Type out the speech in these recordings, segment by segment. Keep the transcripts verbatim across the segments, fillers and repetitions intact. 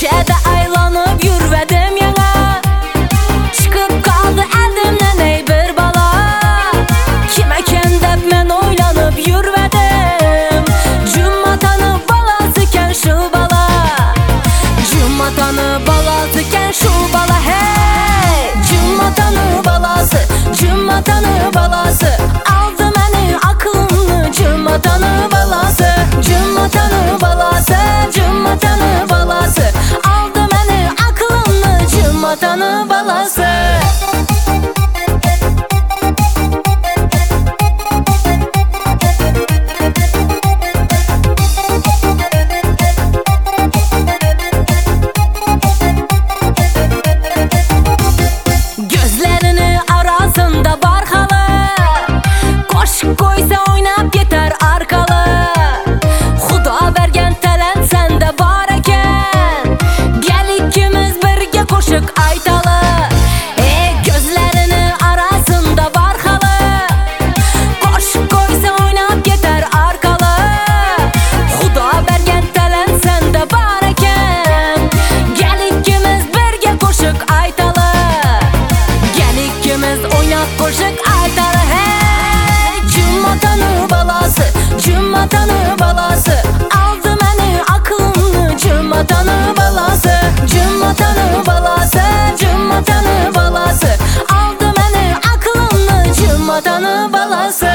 Köşede aylanıp yürüvedim yana, çıkıp kaldı elimden ey bir bala. Kime kendep men oylanıp yürüvedim, Cümatanı balasıken şu bala. Cümatanı balasıken şu bala hey. Cümatanı balası, Cümatanı balası, aldı meni aklımı Cümatanı balası. Cümatanı balası, Cümatanı balası, aldı meni aklımı Cümatanı balası. Gözlerini arasında barkalı, koş koysa oynap yeter arkalı. Xuda vergen talent sende var eken, gel ikimiz birge koşuk aytalı. E gözlerini arasında barkalı, koş koysa oynap yeter arkalı. Xuda vergen talent sende var eken, gel ikimiz birge koşuk aytalı. İkimiz oynap koşuk aytalı hey. Cümatanı balası, Cümatanı balası, aldı meni aklımı Cümatanı balası. Cümatanı balası, Cümatanı balası, aldı meni aklımı Cümatanı balası.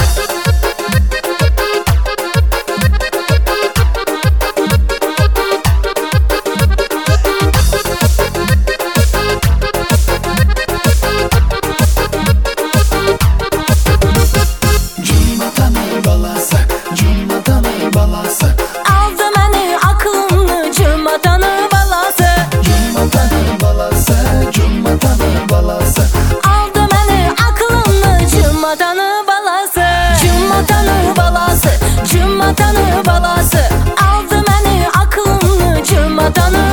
Aldı meni aklımı Cümatanı balası. Cümatanı balası, Cümatanı balası, Aldı meni aklımı Cümatanı balası. Cümatanı balası, Cümatanı balası, aldı meni aklımı Cümatanı